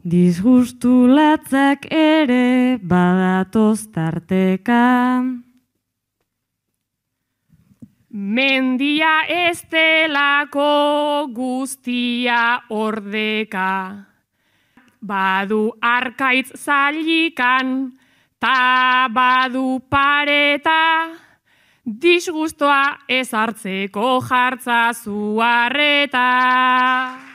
Disgustu latzak ere badatoz tarteka. Mendia ez delako guztia ordeka. Badu arkaitz zailikan, ta badu pareta, disgustoa ez hartzeko jartza zuarreta.